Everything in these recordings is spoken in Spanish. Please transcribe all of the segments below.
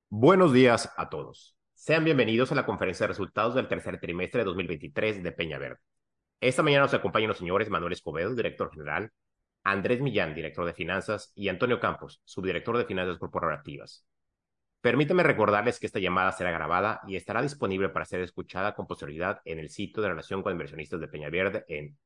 Buenos días a todos. Sean bienvenidos a la conferencia de resultados del tercer trimestre de 2023 de Peñaverde. Esta mañana nos acompañan los señores Manuel Escobedo, director general, Andrés Millán, director de finanzas, y Antonio Campos, subdirector de finanzas corporativas. Permítanme recordarles que esta llamada será grabada y estará disponible para ser escuchada con posterioridad en el sitio de relación con inversionistas de Peñaverde en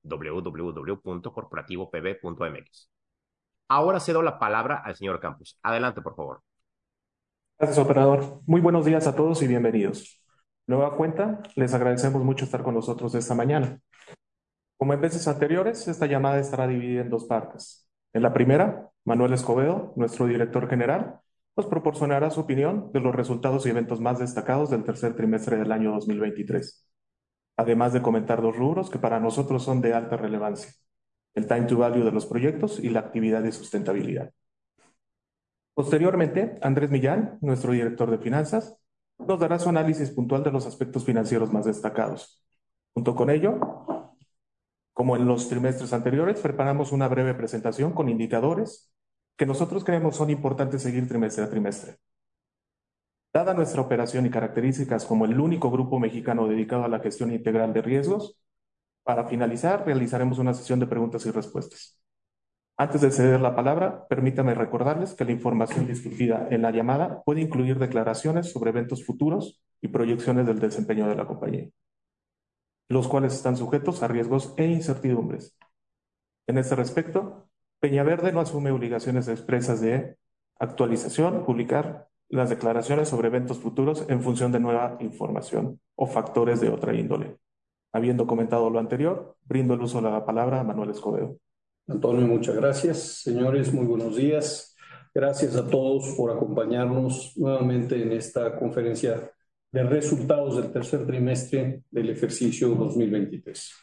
www.corporativopb.mx. Ahora cedo la palabra al señor Campos. Adelante, por favor. Gracias, operador. Muy buenos días a todos y bienvenidos. Nueva cuenta, les agradecemos mucho estar con nosotros esta mañana. Como en veces anteriores, esta llamada estará dividida en dos partes. En la primera, Manuel Escobedo, nuestro director general, nos proporcionará su opinión de los resultados y eventos más destacados del tercer trimestre del año 2023, además de comentar dos rubros que para nosotros son de alta relevancia: el time to value de los proyectos y la actividad de sustentabilidad. Posteriormente, Andrés Millán, nuestro director de finanzas, nos dará su análisis puntual de los aspectos financieros más destacados. Junto con ello, como en los trimestres anteriores, preparamos una breve presentación con indicadores que nosotros creemos son importantes seguir trimestre a trimestre. Dada nuestra operación y características como el único grupo mexicano dedicado a la gestión integral de riesgos, para finalizar realizaremos una sesión de preguntas y respuestas. Antes de ceder la palabra, permítame recordarles que la información discutida en la llamada puede incluir declaraciones sobre eventos futuros y proyecciones del desempeño de la compañía, los cuales están sujetos a riesgos e incertidumbres. En este respecto, Peñaverde no asume obligaciones expresas de actualización, publicar las declaraciones sobre eventos futuros en función de nueva información o factores de otra índole. Habiendo comentado lo anterior, brindo el uso de la palabra a Manuel Escobedo. Antonio, muchas gracias. Señores, muy buenos días. Gracias a todos por acompañarnos nuevamente en esta conferencia de resultados del tercer trimestre del ejercicio 2023.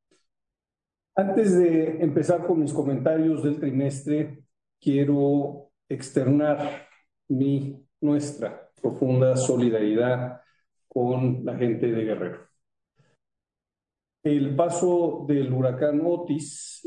Antes de empezar con mis comentarios del trimestre, quiero externar nuestra profunda solidaridad con la gente de Guerrero. El paso del huracán Otis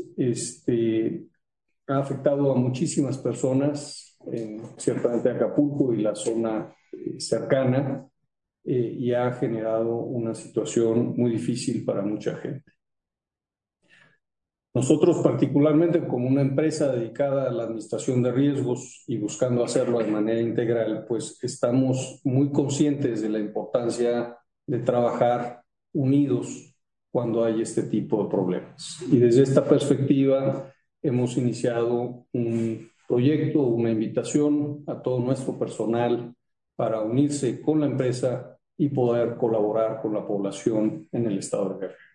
ha afectado a muchísimas personas, ciertamente Acapulco y la zona cercana, y ha generado una situación muy difícil para mucha gente. Nosotros, particularmente como una empresa dedicada a la administración de riesgos y buscando hacerlo de manera integral, pues estamos muy conscientes de la importancia de trabajar unidos cuando hay este tipo de problemas. Y desde esta perspectiva hemos iniciado un proyecto, una invitación a todo nuestro personal para unirse con la empresa y poder colaborar con la población en el estado de Guerrero.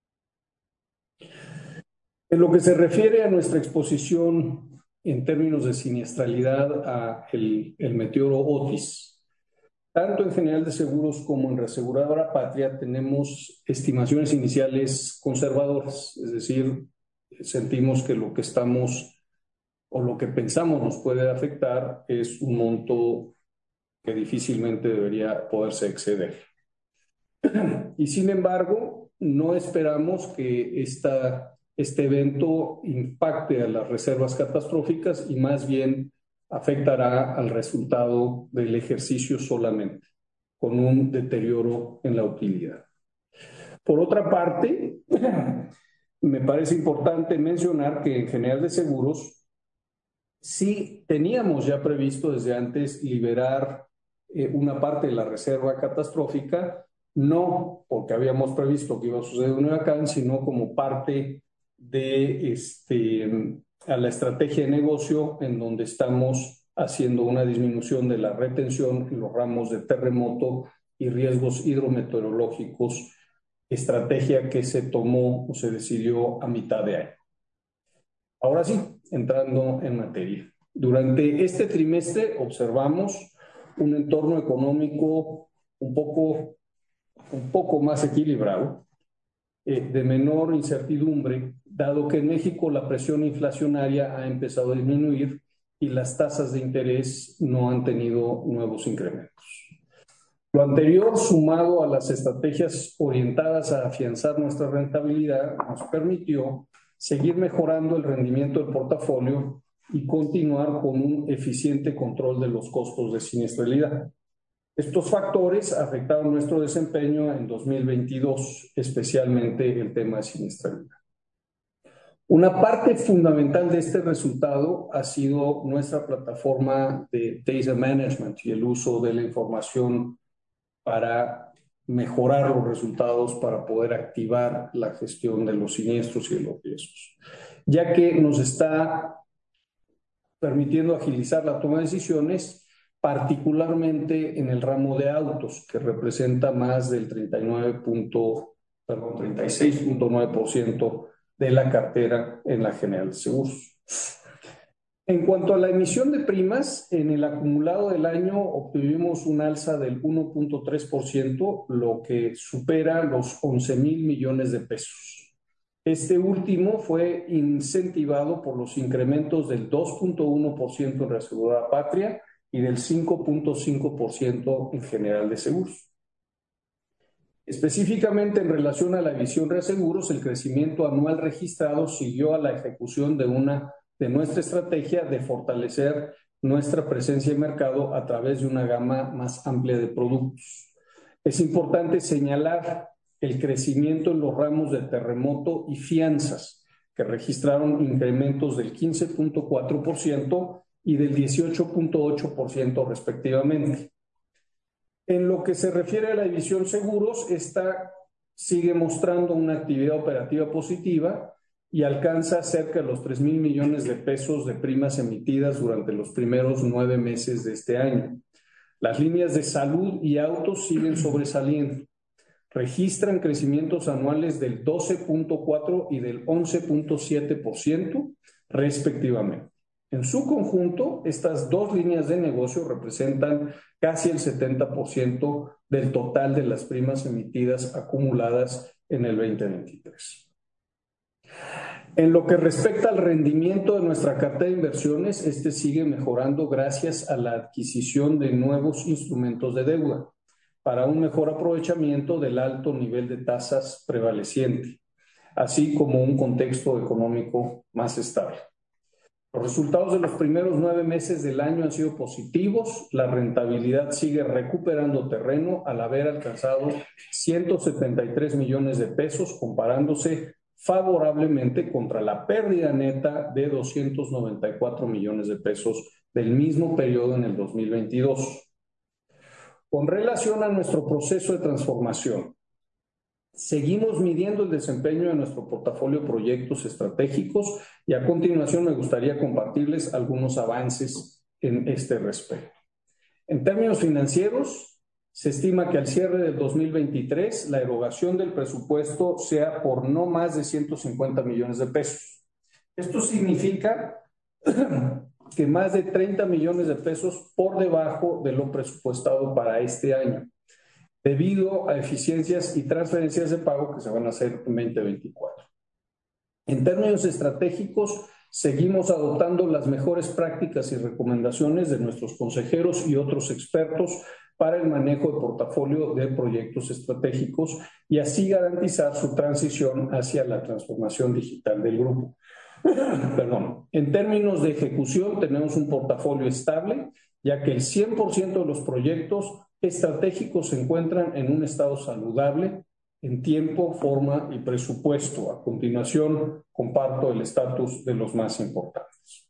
En lo que se refiere a nuestra exposición en términos de siniestralidad a el meteoro Otis, tanto en General de Seguros como en Reaseguradora Patria tenemos estimaciones iniciales conservadoras, es decir, sentimos que lo que estamos o lo que pensamos nos puede afectar es un monto que difícilmente debería poderse exceder. Y sin embargo, no esperamos que este evento impacte a las reservas catastróficas y más bien afectará al resultado del ejercicio solamente, con un deterioro en la utilidad. Por otra parte, me parece importante mencionar que en General de Seguros sí teníamos ya previsto desde antes liberar una parte de la reserva catastrófica, no porque habíamos previsto que iba a suceder un huracán, sino como parte de a la estrategia de negocio en donde estamos haciendo una disminución de la retención en los ramos de terremoto y riesgos hidrometeorológicos, estrategia que se tomó o se decidió a mitad de año. Ahora sí, entrando en materia. Durante este trimestre observamos un entorno económico un poco más equilibrado, de menor incertidumbre, dado que en México la presión inflacionaria ha empezado a disminuir y las tasas de interés no han tenido nuevos incrementos. Lo anterior, sumado a las estrategias orientadas a afianzar nuestra rentabilidad, nos permitió seguir mejorando el rendimiento del portafolio y continuar con un eficiente control de los costos de siniestralidad. Estos factores afectaron nuestro desempeño en 2022, especialmente el tema de siniestralidad. Una parte fundamental de este resultado ha sido nuestra plataforma de data management y el uso de la información para mejorar los resultados, para poder activar la gestión de los siniestros y de los riesgos, ya que nos está permitiendo agilizar la toma de decisiones, particularmente en el ramo de autos, que representa más del 36.9% de la cartera en la General de Seguros. En cuanto a la emisión de primas, en el acumulado del año obtuvimos un alza del 1.3%, lo que supera los 11,000 millones de pesos. Este último fue incentivado por los incrementos del 2.1% en Reaseguradora Patria y del 5.5% en General de Seguros. Específicamente en relación a la división Reaseguros, el crecimiento anual registrado siguió a la ejecución de nuestra estrategia de fortalecer nuestra presencia en mercado a través de una gama más amplia de productos. Es importante señalar el crecimiento en los ramos de terremoto y fianzas, que registraron incrementos del 15.4% y del 18.8% respectivamente. En lo que se refiere a la división seguros, esta sigue mostrando una actividad operativa positiva y alcanza cerca de los 3,000 millones de pesos de primas emitidas durante los primeros 9 meses de este año. Las líneas de salud y autos siguen sobresaliendo. Registran crecimientos anuales del 12.4% y del 11.7% respectivamente. En su conjunto, estas dos líneas de negocio representan casi el 70% del total de las primas emitidas acumuladas en el 2023. En lo que respecta al rendimiento de nuestra cartera de inversiones, este sigue mejorando gracias a la adquisición de nuevos instrumentos de deuda para un mejor aprovechamiento del alto nivel de tasas prevaleciente, así como un contexto económico más estable. Los resultados de los primeros 9 meses del año han sido positivos. La rentabilidad sigue recuperando terreno al haber alcanzado 173 millones de pesos, comparándose favorablemente contra la pérdida neta de 294 millones de pesos del mismo periodo en el 2022. Con relación a nuestro proceso de transformación, seguimos midiendo el desempeño de nuestro portafolio de proyectos estratégicos y a continuación me gustaría compartirles algunos avances en este respecto. En términos financieros, se estima que al cierre del 2023 la erogación del presupuesto sea por no más de 150 millones de pesos. Esto significa que más de 30 millones de pesos por debajo de lo presupuestado para este año, debido a eficiencias y transferencias de pago que se van a hacer en 2024. En términos estratégicos, seguimos adoptando las mejores prácticas y recomendaciones de nuestros consejeros y otros expertos para el manejo de portafolio de proyectos estratégicos y así garantizar su transición hacia la transformación digital del grupo. En términos de ejecución, tenemos un portafolio estable, ya que el 100% de los proyectos estratégicos se encuentran en un estado saludable en tiempo, forma y presupuesto. A continuación, comparto el estatus de los más importantes.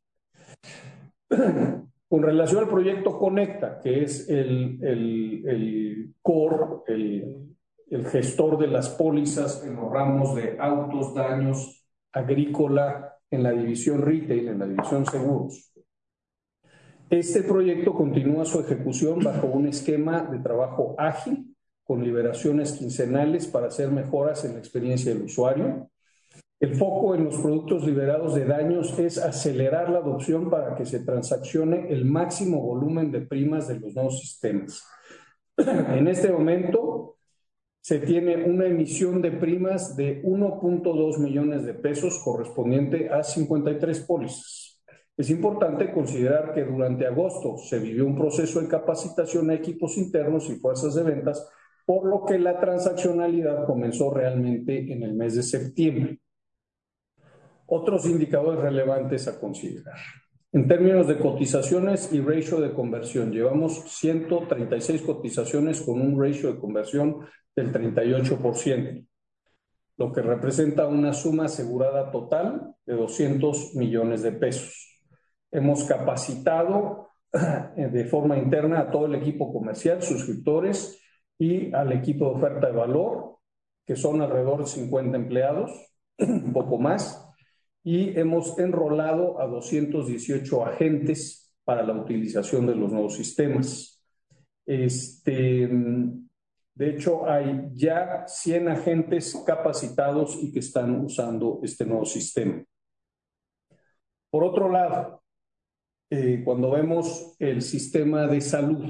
Con relación al proyecto Conecta, que es el core, el gestor de las pólizas en los ramos de autos, daños, agrícola, en la división retail, en la división seguros. Este proyecto continúa su ejecución bajo un esquema de trabajo ágil, con liberaciones quincenales para hacer mejoras en la experiencia del usuario. El foco en los productos liberados de daños es acelerar la adopción para que se transaccione el máximo volumen de primas de los nuevos sistemas. En este momento se tiene una emisión de primas de 1.2 millones de pesos correspondiente a 53 pólizas. Es importante considerar que durante agosto se vivió un proceso de capacitación a equipos internos y fuerzas de ventas, por lo que la transaccionalidad comenzó realmente en el mes de septiembre. Otros indicadores relevantes a considerar. En términos de cotizaciones y ratio de conversión, llevamos 136 cotizaciones con un ratio de conversión del 38%, lo que representa una suma asegurada total de 200 millones de pesos. Hemos capacitado de forma interna a todo el equipo comercial, suscriptores y al equipo de oferta de valor, que son alrededor de 50 empleados, un poco más, y hemos enrolado a 218 agentes para la utilización de los nuevos sistemas. De hecho, hay ya 100 agentes capacitados y que están usando este nuevo sistema. Por otro lado, cuando vemos el sistema de salud,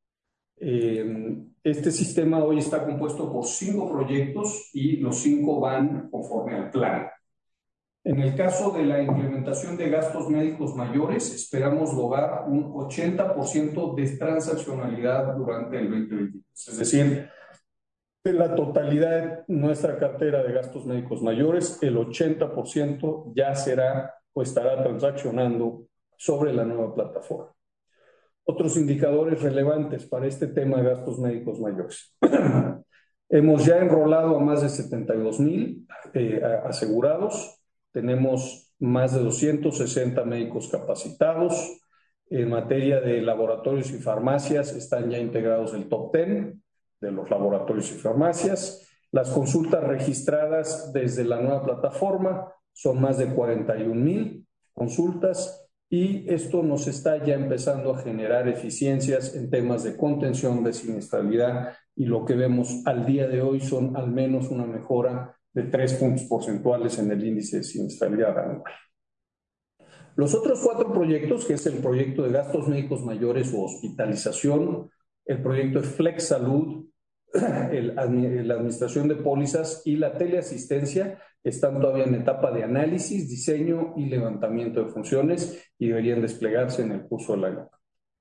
este sistema hoy está compuesto por 5 proyectos y los 5 van conforme al plan. En el caso de la implementación de gastos médicos mayores, esperamos lograr un 80% de transaccionalidad durante el 2023. Es decir, de la totalidad de nuestra cartera de gastos médicos mayores, el 80% ya será o estará transaccionando sobre la nueva plataforma. Otros indicadores relevantes para este tema de gastos médicos mayores. Hemos ya enrolado a más de 72,000 asegurados. Tenemos más de 260 médicos capacitados. En materia de laboratorios y farmacias están ya integrados el top 10 de los laboratorios y farmacias. Las consultas registradas desde la nueva plataforma son más de 41,000 consultas y esto nos está ya empezando a generar eficiencias en temas de contención de siniestralidad y lo que vemos al día de hoy son al menos una mejora de 3 puntos porcentuales en el índice de siniestralidad anual. Los otros 4 proyectos, que es el proyecto de gastos médicos mayores o hospitalización, el proyecto de Flex Salud, la administración de pólizas y la teleasistencia, están todavía en etapa de análisis, diseño y levantamiento de funciones y deberían desplegarse en el curso del año.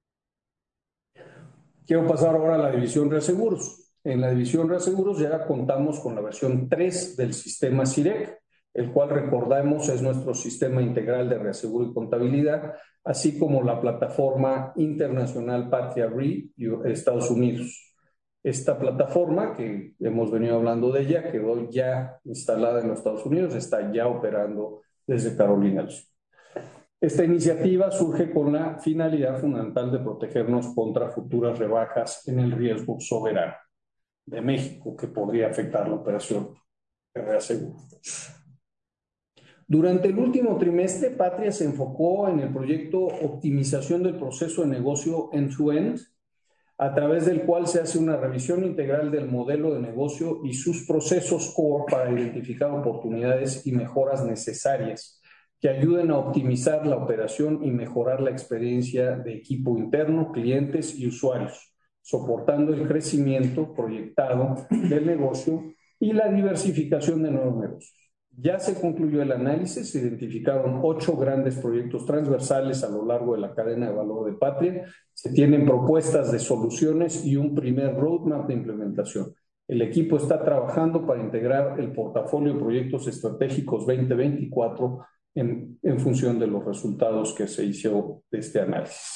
Quiero pasar ahora a la división reaseguros. En la división reaseguros ya contamos con la versión 3 del sistema CIREC, el cual recordamos es nuestro sistema integral de reaseguro y contabilidad, así como la plataforma internacional Patria Re Estados Unidos. Esta plataforma, que hemos venido hablando de ella, quedó ya instalada en los Estados Unidos, está ya operando desde Carolina del Sur. Esta iniciativa surge con la finalidad fundamental de protegernos contra futuras rebajas en el riesgo soberano de México que podría afectar la operación de reaseguro. Durante el último trimestre, Patria se enfocó en el proyecto Optimización del proceso de negocio end-to-end, a través del cual se hace una revisión integral del modelo de negocio y sus procesos core para identificar oportunidades y mejoras necesarias que ayuden a optimizar la operación y mejorar la experiencia de equipo interno, clientes y usuarios, soportando el crecimiento proyectado del negocio y la diversificación de nuevos negocios. Ya se concluyó el análisis, se identificaron 8 grandes proyectos transversales a lo largo de la cadena de valor de Patria, se tienen propuestas de soluciones y un primer roadmap de implementación. El equipo está trabajando para integrar el portafolio de proyectos estratégicos 2024 en función de los resultados que se hizo de este análisis.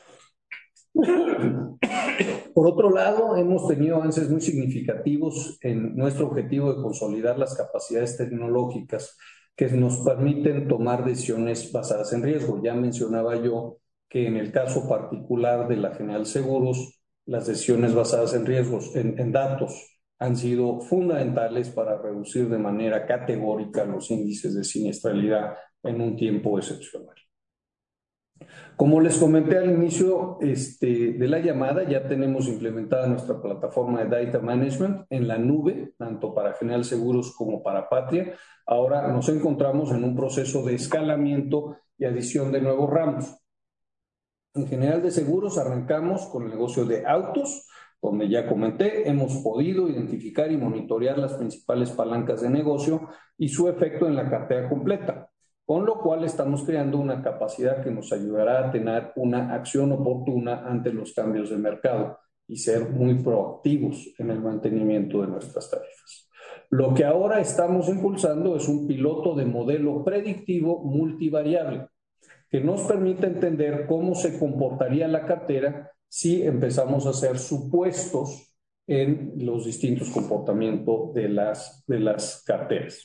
Por otro lado, hemos tenido avances muy significativos en nuestro objetivo de consolidar las capacidades tecnológicas que nos permiten tomar decisiones basadas en riesgo. Ya mencionaba yo que en el caso particular de la General Seguros, las decisiones basadas en riesgos, en datos, han sido fundamentales para reducir de manera categórica los índices de siniestralidad en un tiempo excepcional. Como les comenté al inicio de la llamada, ya tenemos implementada nuestra plataforma de Data Management en la nube, tanto para General Seguros como para Patria. Ahora nos encontramos en un proceso de escalamiento y adición de nuevos ramos. En General de Seguros arrancamos con el negocio de autos, donde ya comenté, hemos podido identificar y monitorear las principales palancas de negocio y su efecto en la cartera completa, con lo cual estamos creando una capacidad que nos ayudará a tener una acción oportuna ante los cambios de mercado y ser muy proactivos en el mantenimiento de nuestras tarifas. Lo que ahora estamos impulsando es un piloto de modelo predictivo multivariable, que nos permite entender cómo se comportaría la cartera si empezamos a hacer supuestos en los distintos comportamientos de las carteras.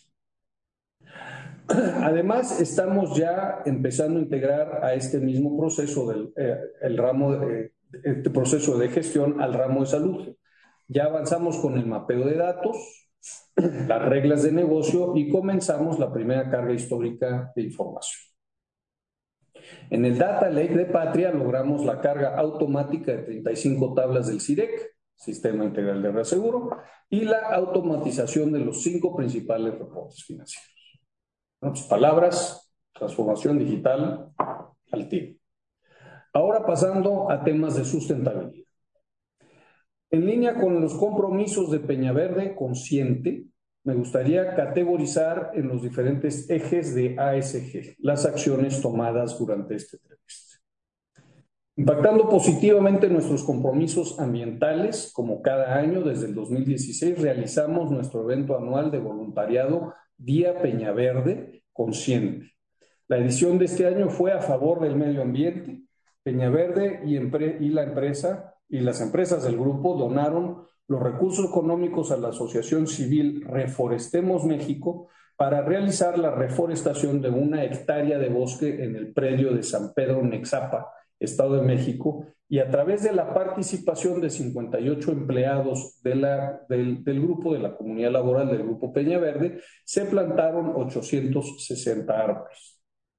Además, estamos ya empezando a integrar a este mismo proceso este proceso de gestión al ramo de salud. Ya avanzamos con el mapeo de datos, las reglas de negocio y comenzamos la primera carga histórica de información. En el Data Lake de Patria logramos la carga automática de 35 tablas del CIREC, Sistema Integral de Reaseguro, y la automatización de los 5 principales reportes financieros. En otras palabras, transformación digital al tiro. Ahora pasando a temas de sustentabilidad. En línea con los compromisos de Peñaverde Consciente, me gustaría categorizar en los diferentes ejes de ASG las acciones tomadas durante este trimestre. Impactando positivamente nuestros compromisos ambientales, como cada año desde el 2016 realizamos nuestro evento anual de voluntariado Día Peñaverde Consciente. La edición de este año fue a favor del medio ambiente. Peñaverde y las empresas del grupo donaron los recursos económicos a la Asociación Civil Reforestemos México para realizar la reforestación de 1 hectárea de bosque en el predio de San Pedro Nexapa, Estado de México, y a través de la participación de 58 empleados del grupo, de la comunidad laboral del Grupo Peñaverde, se plantaron 860 árboles.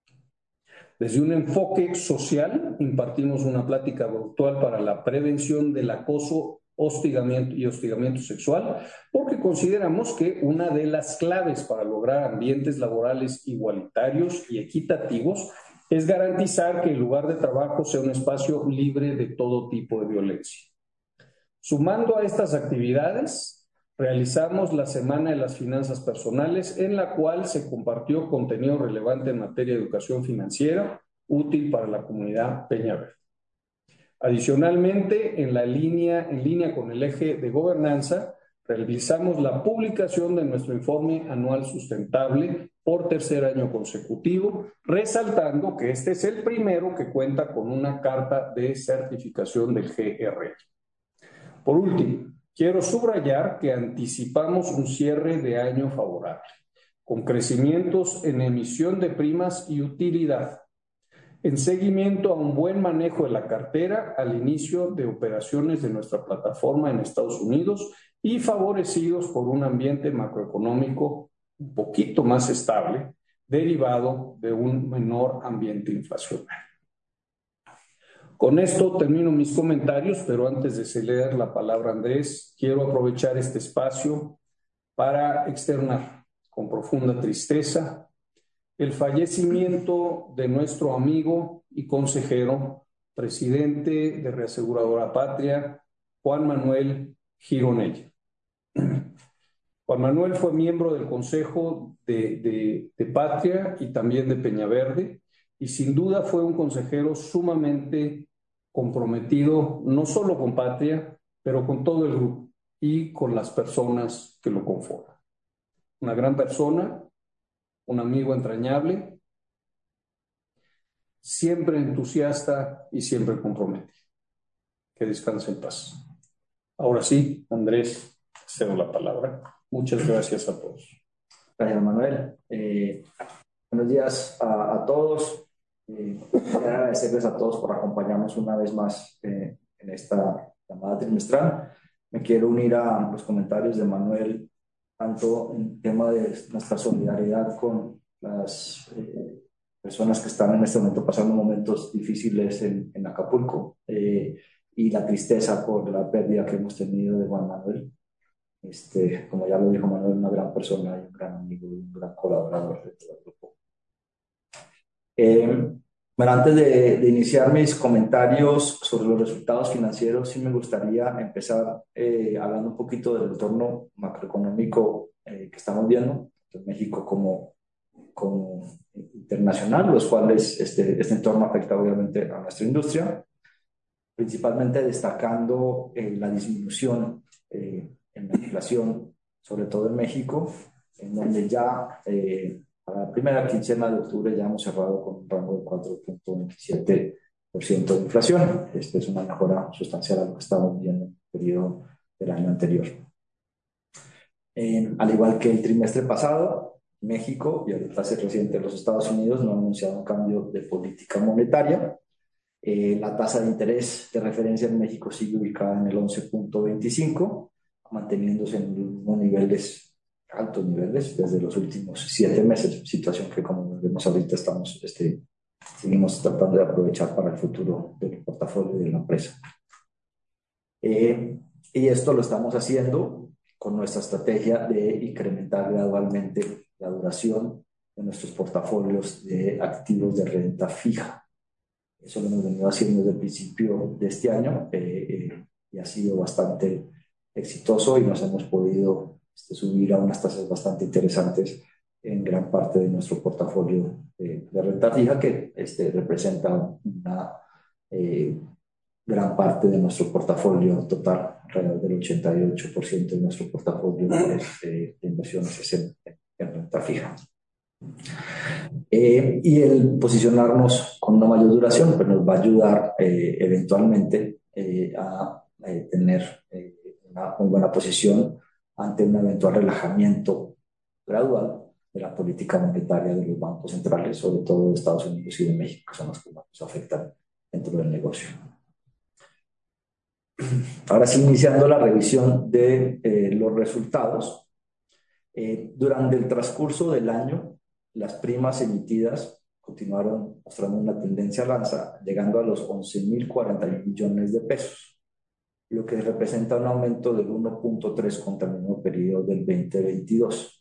Desde un enfoque social, impartimos una plática virtual para la prevención del acoso, hostigamiento sexual, porque consideramos que una de las claves para lograr ambientes laborales igualitarios y equitativos es garantizar que el lugar de trabajo sea un espacio libre de todo tipo de violencia. Sumando a estas actividades, realizamos la Semana de las Finanzas Personales, en la cual se compartió contenido relevante en materia de educación financiera, útil para la comunidad Peñaverde. Adicionalmente, en línea con el eje de gobernanza, realizamos la publicación de nuestro informe anual sustentable por 3er año consecutivo, resaltando que este es el primero que cuenta con una carta de certificación del GRI. Por último, quiero subrayar que anticipamos un cierre de año favorable, con crecimientos en emisión de primas y utilidad, en seguimiento a un buen manejo de la cartera al inicio de operaciones de nuestra plataforma en Estados Unidos y favorecidos por un ambiente macroeconómico un poquito más estable, derivado de un menor ambiente inflacionario. Con esto termino mis comentarios, pero antes de ceder la palabra a Andrés, quiero aprovechar este espacio para externar con profunda tristeza el fallecimiento de nuestro amigo y consejero, presidente de Reaseguradora Patria, Juan Manuel Gironella. Juan Manuel fue miembro del Consejo de Patria y también de Peñaverde, y sin duda fue un consejero sumamente comprometido, no solo con Patria, pero con todo el grupo y con las personas que lo conforman. Una gran persona, un amigo entrañable, siempre entusiasta y siempre comprometido. Que descanse en paz. Ahora sí, Andrés, cedo la palabra. Muchas gracias a todos. Gracias, Manuel. Buenos días a todos. Quiero agradecerles a todos por acompañarnos una vez más en esta llamada trimestral. Me quiero unir a los comentarios de Manuel, tanto en el tema de nuestra solidaridad con las personas que están en este momento pasando momentos difíciles en Acapulco, y la tristeza por la pérdida que hemos tenido de Juan Manuel. Como ya lo dijo Manuel, una gran persona y un gran amigo y un gran colaborador de todo el grupo. Bueno, antes de iniciar mis comentarios sobre los resultados financieros, sí me gustaría empezar hablando un poquito del entorno macroeconómico que estamos viendo, en México como internacional, los cuales este entorno afecta obviamente a nuestra industria, principalmente destacando la disminución en la inflación, sobre todo en México, en donde ya para la primera quincena de octubre ya hemos cerrado con un rango de 4.27% de inflación. Esta es una mejora sustancial a lo que estábamos viendo en el periodo del año anterior. Al igual que el trimestre pasado, México y el tasa reciente de los Estados Unidos no han anunciado un cambio de política monetaria. La tasa de interés de referencia en México sigue ubicada en el 11.25, manteniéndose en unos niveles, altos niveles, desde los últimos 7 meses, situación que, como vemos ahorita, seguimos tratando de aprovechar para el futuro del portafolio de la empresa. Y esto lo estamos haciendo con nuestra estrategia de incrementar gradualmente la duración de nuestros portafolios de activos de renta fija. Eso lo hemos venido haciendo desde el principio de este año y ha sido bastante exitoso y nos hemos podido subir a unas tasas bastante interesantes en gran parte de nuestro portafolio de renta fija, que representa una gran parte de nuestro portafolio total. Alrededor del 88% de nuestro portafolio de inversiones es en renta fija. Y el posicionarnos con una mayor duración pues nos va a ayudar eventualmente a tener una muy buena posición ante un eventual relajamiento gradual de la política monetaria de los bancos centrales, sobre todo de Estados Unidos y de México, que son los que más nos afectan dentro del negocio. Ahora sí, iniciando la revisión de los resultados. Durante el transcurso del año, las primas emitidas continuaron mostrando una tendencia al alza, llegando a los 11.041 millones de pesos, lo que representa un aumento del 1.3 contra el mismo periodo del 2022.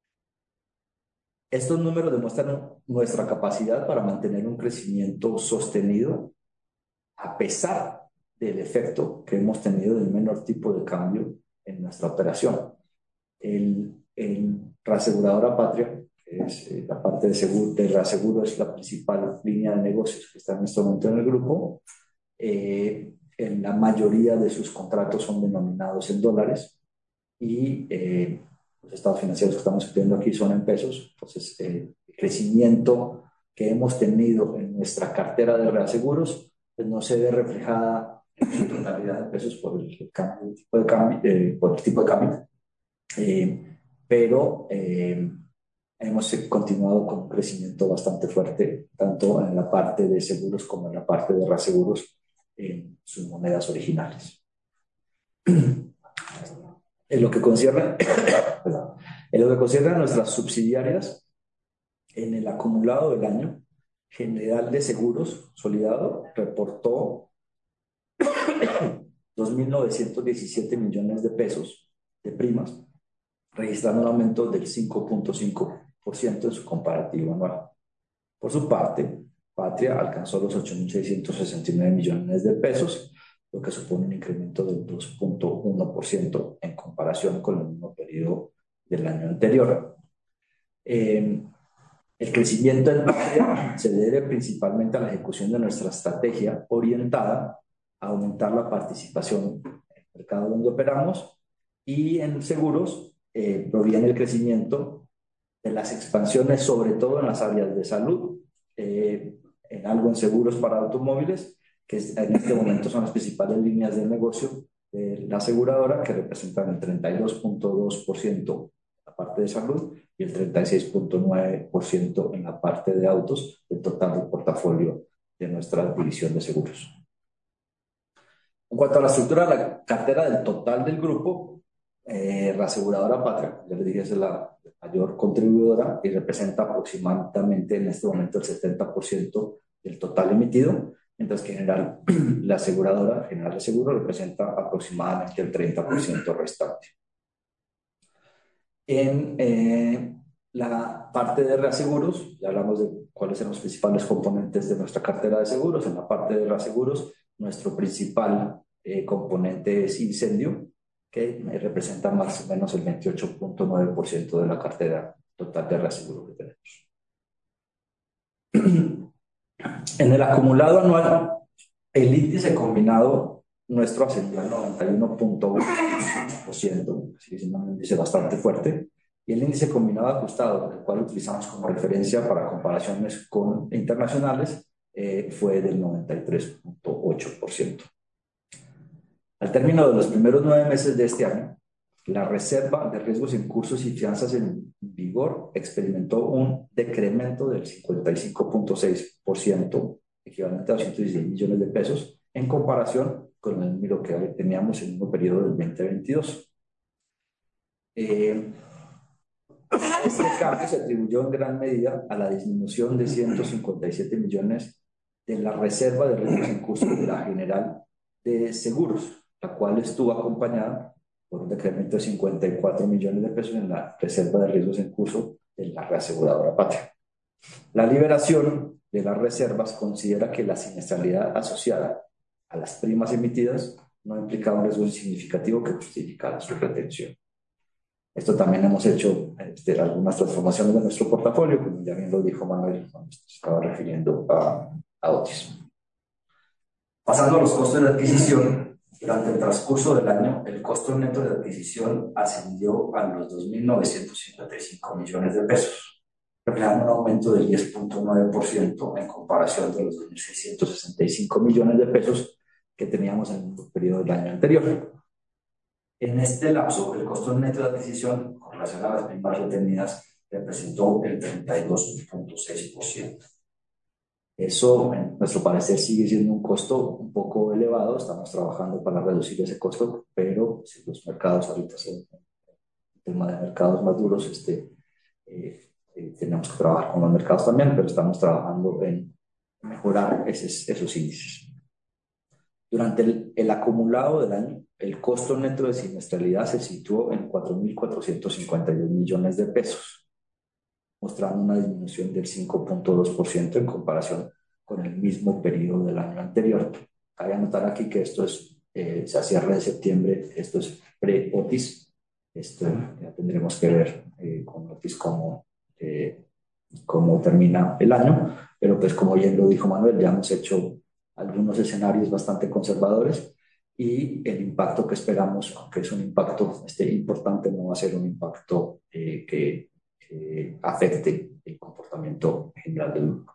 Estos números demuestran nuestra capacidad para mantener un crecimiento sostenido a pesar del efecto que hemos tenido del menor tipo de cambio en nuestra operación. El Reaseguradora Patria, que es la parte de reaseguro, es la principal línea de negocios que está en este momento en el grupo. En la mayoría de sus contratos son denominados en dólares y los estados financieros que estamos viendo aquí son en pesos. Entonces, el crecimiento que hemos tenido en nuestra cartera de reaseguros pues no se ve reflejada en su totalidad de pesos por el tipo de cambio, pero hemos continuado con un crecimiento bastante fuerte, tanto en la parte de seguros como en la parte de reaseguros en sus monedas originales. En lo que concierne a nuestras subsidiarias, en el acumulado del año, General de Seguros Solidado reportó 2.917 millones de pesos de primas, registrando un aumento del 5.5% en su comparativo anual. Por su parte, Patria alcanzó los 8.669 millones de pesos, lo que supone un incremento del 2.1% en comparación con el mismo periodo del año anterior. El crecimiento en Patria se debe principalmente a la ejecución de nuestra estrategia orientada a aumentar la participación en el mercado donde operamos, y en seguros proviene el crecimiento de las expansiones, sobre todo en las áreas de salud, en algo en seguros para automóviles, que en este momento son las principales líneas de negocio de la aseguradora, que representan el 32.2% en la parte de salud y el 36.9% en la parte de autos, del total del portafolio de nuestra división de seguros. En cuanto a la estructura de la cartera del total del grupo, la aseguradora Patria, ya les dije, es la mayor contribuidora y representa aproximadamente en este momento el 70% del total emitido, mientras que la aseguradora General de Seguros representa aproximadamente el 30% restante. En la parte de reaseguros, ya hablamos de cuáles son los principales componentes de nuestra cartera de seguros. En la parte de reaseguros, nuestro principal componente es incendio, que representa más o menos el 28.9% de la cartera total de reaseguro que tenemos. En el acumulado anual, el índice combinado nuestro ascendió al 91.1%, así que es un índice bastante fuerte, y el índice combinado ajustado, el cual utilizamos como referencia para comparaciones con internacionales, fue del 93.8%. Al término de los primeros 9 meses de este año, la reserva de riesgos en cursos y fianzas en vigor experimentó un decremento del 55.6%, equivalente a 216 millones de pesos, en comparación con lo que teníamos en el mismo periodo del 2022. Este cambio se atribuyó en gran medida a la disminución de 157 millones de la reserva de riesgos en curso de la General de Seguros, la cual estuvo acompañada por un decremento de 54 millones de pesos en la reserva de riesgos en curso de la reaseguradora Patria. La liberación de las reservas considera que la siniestralidad asociada a las primas emitidas no implicaba un riesgo significativo que justificara su retención. Esto también hemos hecho algunas transformaciones de nuestro portafolio, como ya bien lo dijo Manuel cuando se estaba refiriendo a Otis. Pasando a los costos de adquisición, durante el transcurso del año, el costo neto de adquisición ascendió a los 2.955 millones de pesos, reflejando un aumento del 10.9% en comparación de los 2.665 millones de pesos que teníamos en el periodo del año anterior. En este lapso, el costo neto de adquisición con relación a las primas retenidas representó el 32.6%. Eso, en nuestro parecer, sigue siendo un costo un poco elevado. Estamos trabajando para reducir ese costo, pero si los mercados ahorita el tema de mercados más duros, tenemos que trabajar con los mercados también, pero estamos trabajando en mejorar esos índices. Durante el acumulado del año, el costo neto de siniestralidad se situó en 4.452 millones de pesos, mostrando una disminución del 5.2% en comparación con el mismo periodo del año anterior. Cabe anotar aquí que esto es, a cierre de septiembre, esto es pre-Otis. Esto ya tendremos que ver con Otis cómo termina el año, pero pues como bien lo dijo Manuel, ya hemos hecho algunos escenarios bastante conservadores y el impacto que esperamos, aunque es un impacto importante, no va a ser un impacto que afecte el comportamiento general del grupo.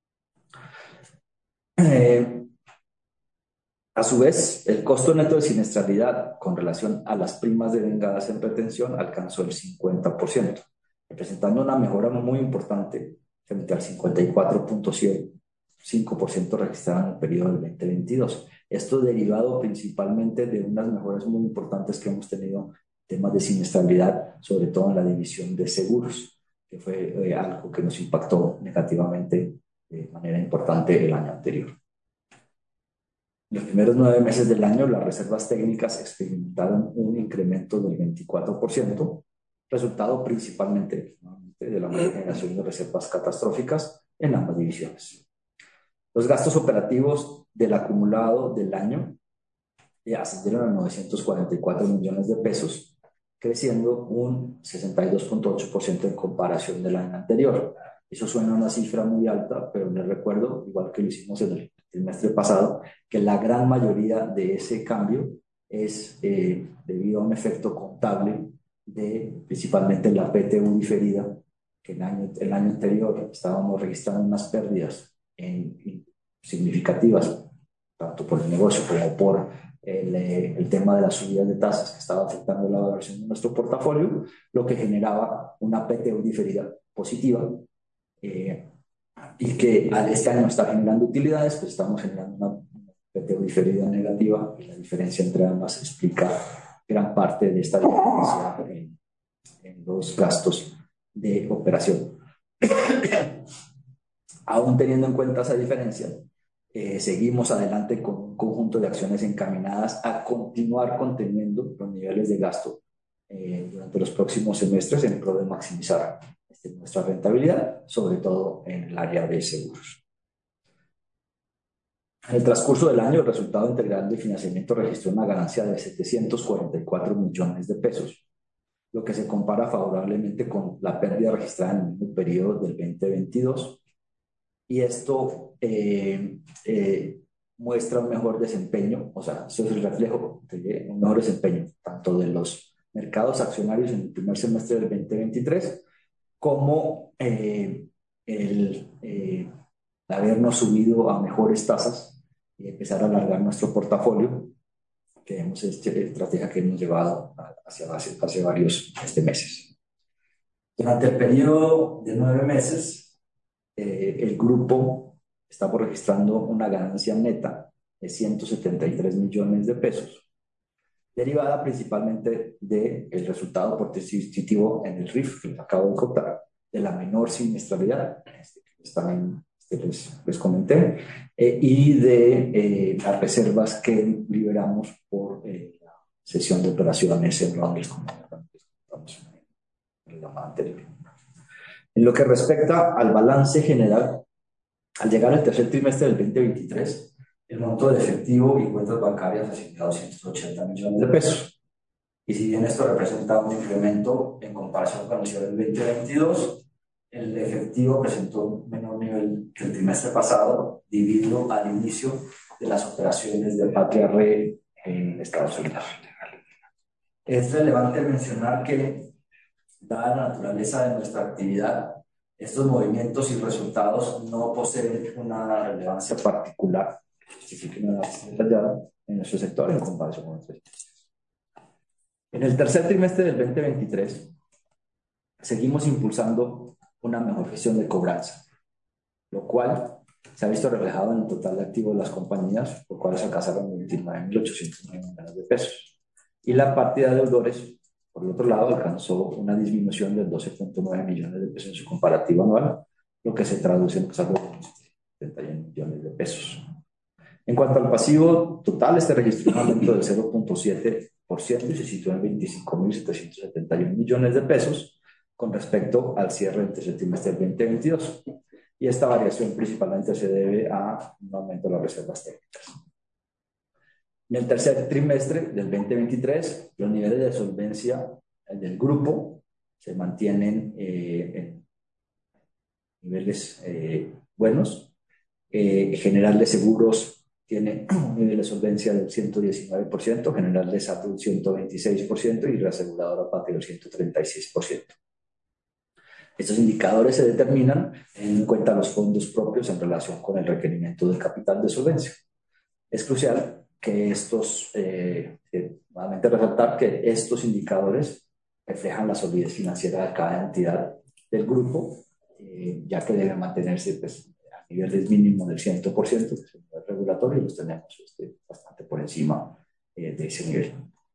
A su vez, el costo neto de siniestralidad con relación a las primas devengadas en retención alcanzó el 50%, representando una mejora muy importante frente al 54.5% registrado en el periodo del 2022. Esto derivado principalmente de unas mejoras muy importantes que hemos tenido en temas de siniestralidad, sobre todo en la división de seguros, que fue algo que nos impactó negativamente de manera importante el año anterior. En los primeros 9 meses del año, las reservas técnicas experimentaron un incremento del 24%, resultado principalmente de la mayor generación de reservas catastróficas en ambas divisiones. Los gastos operativos del acumulado del año ascendieron a 944 millones de pesos, creciendo un 62.8% en comparación del año anterior. Eso suena a una cifra muy alta, pero les recuerdo, igual que lo hicimos en el trimestre pasado, que la gran mayoría de ese cambio es debido a un efecto contable de principalmente la PTU diferida, que el año anterior estábamos registrando unas pérdidas significativas, tanto por el negocio como por el tema de las subidas de tasas que estaba afectando la valoración de nuestro portafolio, lo que generaba una PTU diferida positiva, y que este año está generando utilidades, pues estamos generando una PTU diferida negativa, y la diferencia entre ambas explica gran parte de esta diferencia en los gastos de operación. Aún teniendo en cuenta esa diferencia, seguimos adelante con un conjunto de acciones encaminadas a continuar conteniendo los niveles de gasto durante los próximos semestres en pro de maximizar nuestra rentabilidad, sobre todo en el área de seguros. En el transcurso del año, el resultado integral de financiamiento registró una ganancia de 744 millones de pesos, lo que se compara favorablemente con la pérdida registrada en el mismo periodo del 2022. Y esto muestra un mejor desempeño, o sea, eso es el reflejo de un mejor desempeño tanto de los mercados accionarios en el primer semestre del 2023, como habernos subido a mejores tasas y empezar a alargar nuestro portafolio, que hemos estrategia que hemos llevado hace varios meses. Durante el periodo de 9 meses, el grupo está registrando una ganancia neta de 173 millones de pesos, derivada principalmente del resultado positivo en el RIF que les acabo de contar, de la menor siniestralidad, que también les comenté, y de las reservas que liberamos por la sesión de operaciones en Londres, como comentamos en la anterior. En lo que respecta al balance general, al llegar al tercer trimestre del 2023, el monto de efectivo y cuentas bancarias ascendió a 280 millones de pesos. Y si bien esto representa un incremento en comparación con el cierre del 2022, el efectivo presentó un menor nivel que el trimestre pasado, debido al inicio de las operaciones de Patria Re en Estados Unidos. Es relevante mencionar que, dada la naturaleza de nuestra actividad, estos movimientos y resultados no poseen una relevancia particular que justifique una análisis detallado en nuestro sector en comparación con otros. En el tercer trimestre del 2023, seguimos impulsando una mejor gestión de cobranza, lo cual se ha visto reflejado en el total de activos de las compañías, por cuales alcanzaron 29.809 millones de pesos. Y la partida de deudores, por el otro lado, alcanzó una disminución de 12.9 millones de pesos en su comparativo anual, lo que se traduce en saldo de 71 millones de pesos. En cuanto al pasivo total, este registró un aumento del 0.7% y se situó en 25.771 millones de pesos con respecto al cierre del tercer trimestre del 2022. Y esta variación principalmente se debe a un aumento de las reservas técnicas. En el tercer trimestre del 2023, los niveles de solvencia del grupo se mantienen en niveles buenos. General de Seguros tiene un nivel de solvencia del 119%, General de Salud 126% y Reaseguradora Patria 136%. Estos indicadores se determinan teniendo en cuenta los fondos propios en relación con el requerimiento del capital de solvencia. Es crucial que nuevamente resaltar que estos indicadores reflejan la solidez financiera de cada entidad del grupo, ya que debe mantenerse a niveles mínimos del 100%, que es el nivel regulatorio, y los tenemos bastante por encima de ese nivel.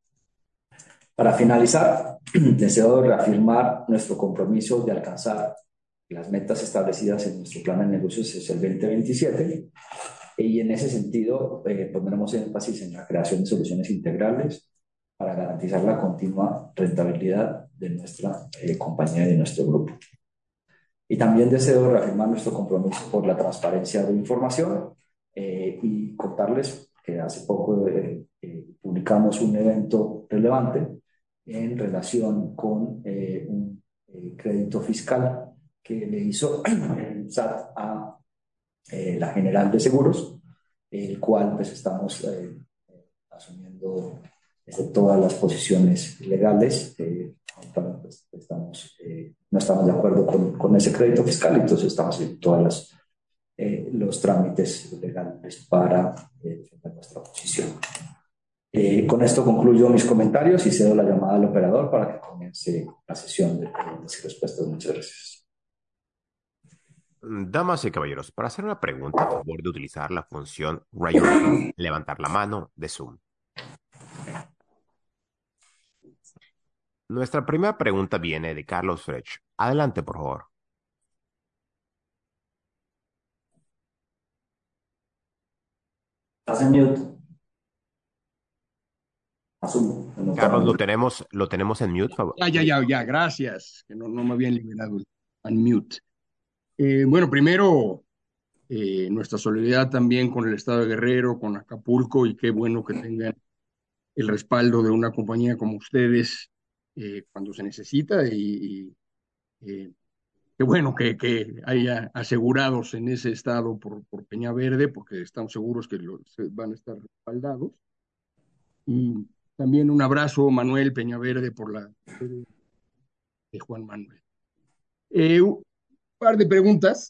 Para finalizar, deseo reafirmar nuestro compromiso de alcanzar las metas establecidas en nuestro plan de negocios hacia el 2027, y en ese sentido pondremos énfasis en la creación de soluciones integrales para garantizar la continua rentabilidad de nuestra compañía y de nuestro grupo. Y también deseo reafirmar nuestro compromiso por la transparencia de información y contarles que hace poco publicamos un evento relevante en relación con un crédito fiscal que le hizo el SAT a la General de Seguros, el cual pues estamos asumiendo todas las posiciones legales. Pues, no estamos de acuerdo con ese crédito fiscal, entonces estamos haciendo todos los trámites legales para defender nuestra posición. Con esto concluyo mis comentarios y cedo la llamada al operador para que comience la sesión de preguntas y respuestas. Muchas gracias. Damas y caballeros, para hacer una pregunta, a favor de utilizar la función Raise Your Hand, levantar la mano de Zoom. Nuestra primera pregunta viene de Carlos Frech. Adelante, por favor. Estás en mute. Asumo. Carlos, lo tenemos en mute, favor. Ya, gracias, que no me habían liberado el unmute. Bueno, primero, nuestra solidaridad también con el Estado de Guerrero, con Acapulco, y qué bueno que tengan el respaldo de una compañía como ustedes cuando se necesita, y qué bueno que haya asegurados en ese estado por Peña Verde, porque estamos seguros que van a estar respaldados. Y También un abrazo, Manuel Peñaverde, por la de Juan Manuel. Un par de preguntas.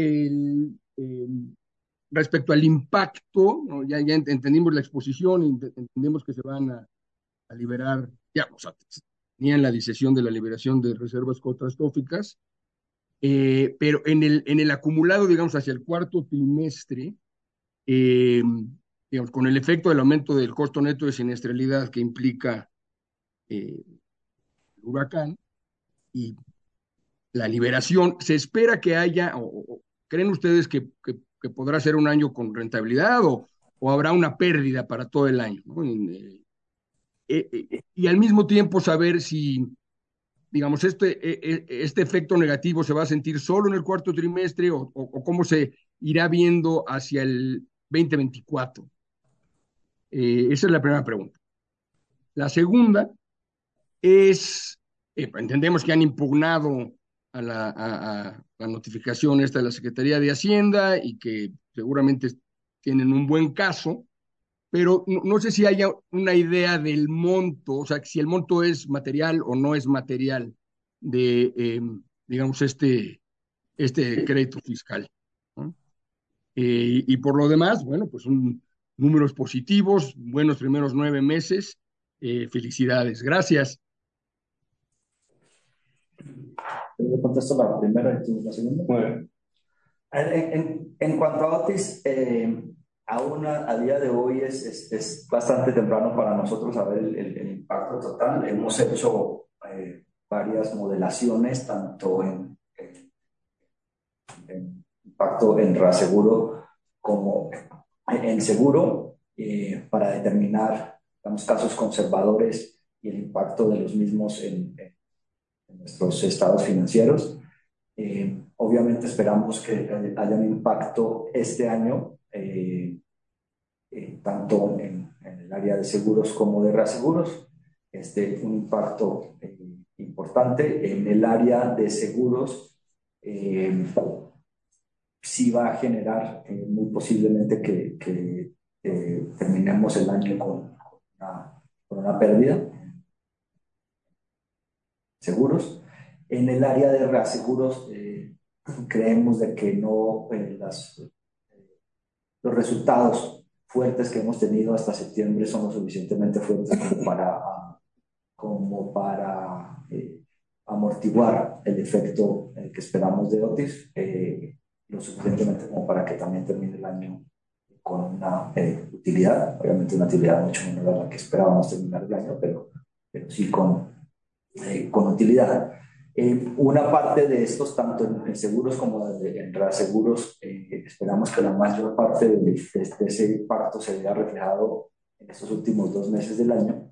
Respecto al impacto, ¿no? Ya entendimos la exposición, entendemos que se van a liberar, ya, o sea, tenían la decisión de la liberación de reservas catastróficas, pero en el acumulado, digamos, hacia el cuarto trimestre, eh, digamos, con el efecto del aumento del costo neto de siniestralidad que implica el huracán y la liberación, ¿se espera que haya, o creen ustedes que podrá ser un año con rentabilidad o habrá una pérdida para todo el año, ¿no? Y al mismo tiempo saber si, digamos, este efecto negativo se va a sentir solo en el cuarto trimestre o cómo se irá viendo hacia el 2024. Esa es la primera pregunta. La segunda es, entendemos que han impugnado a la notificación esta de la Secretaría de Hacienda y que seguramente tienen un buen caso, pero no sé si haya una idea del monto, o sea, si el monto es material o no es material de, digamos, este crédito fiscal, ¿no? Y por lo demás, bueno, pues números positivos, buenos primeros 9 meses. Felicidades. Gracias. Yo contesto la primera y tú la segunda. Bueno, En cuanto a Otis, aún a día de hoy es bastante temprano para nosotros saber el impacto total. Hemos hecho varias modelaciones, tanto en impacto en reaseguro como en seguro, para determinar, digamos, casos conservadores y el impacto de los mismos en nuestros estados financieros. Obviamente esperamos que haya un impacto este año, tanto en el área de seguros como de reaseguros. Un impacto importante en el área de seguros. Sí va a generar muy posiblemente que terminemos el año con una pérdida en seguros. En el área de reaseguros, creemos de que no, los resultados fuertes que hemos tenido hasta septiembre son lo suficientemente fuertes como para amortiguar el efecto que esperamos de Otis, lo suficientemente como para que también termine el año con una utilidad, obviamente una utilidad mucho menor a la que esperábamos terminar el año, pero sí con utilidad. Una parte de estos, tanto en seguros como en reaseguros, esperamos que la mayor parte de ese impacto se vea reflejado en estos últimos 2 meses del año,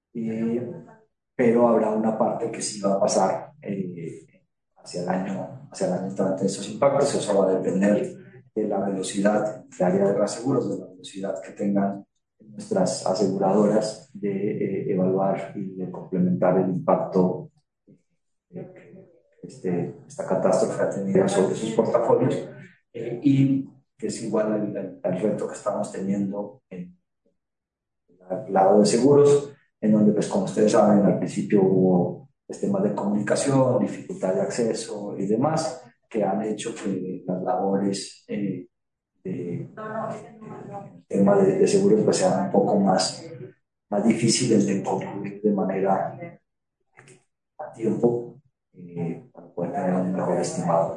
pero habrá una parte que sí va a pasar hacia el año entrante de esos impactos. Eso va a depender de la velocidad del área de reaseguros, de la velocidad que tengan nuestras aseguradoras de evaluar y de complementar el impacto que esta catástrofe ha tenido sobre sus portafolios, y que es igual al reto que estamos teniendo en el lado de seguros, en donde, pues, como ustedes saben, al principio hubo temas de comunicación, dificultad de acceso y demás, que han hecho que las labores tema de seguros pues sean un poco más difíciles de concluir de manera a tiempo, para poder tener un mejor estimado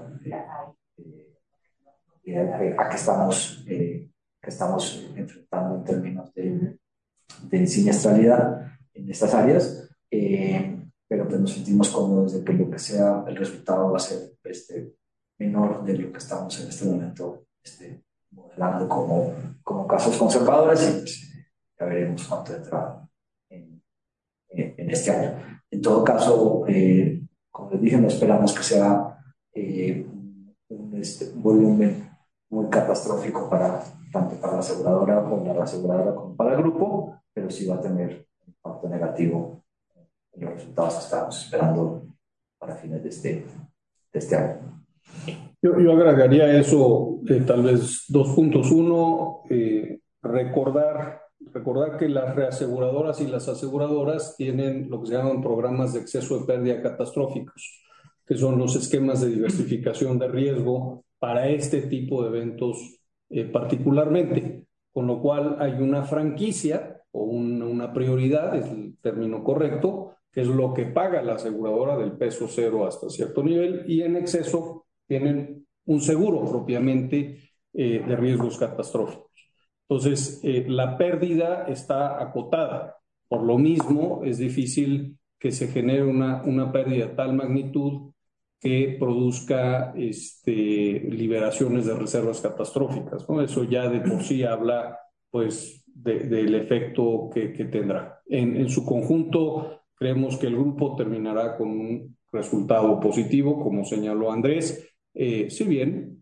a que estamos enfrentando en términos de siniestralidad en estas áreas, pero pues nos sentimos cómodos de que lo que sea el resultado va a ser menor de lo que estamos en este momento modelando como casos conservadores, y pues ya veremos cuánto entra en este año. En todo caso, como les dije, no esperamos que sea un volumen muy catastrófico tanto para la aseguradora como para el grupo, pero sí va a tener un impacto negativo en los resultados que estamos esperando para fines de este año. yo agregaría a eso tal vez 2 puntos. Uno, recordar recordar que las reaseguradoras y las aseguradoras tienen lo que se llaman programas de exceso de pérdida catastróficos, que son los esquemas de diversificación de riesgo para este tipo de eventos particularmente, con lo cual hay una franquicia o una prioridad, es el término correcto, que es lo que paga la aseguradora del peso cero hasta cierto nivel, y en exceso tienen un seguro propiamente de riesgos catastróficos. Entonces, la pérdida está acotada. Por lo mismo, es difícil que se genere una pérdida de tal magnitud que produzca liberaciones de reservas catastróficas, ¿no? Eso ya de por sí habla, pues, del efecto que tendrá. En su conjunto, creemos que el grupo terminará con un resultado positivo, como señaló Andrés, si bien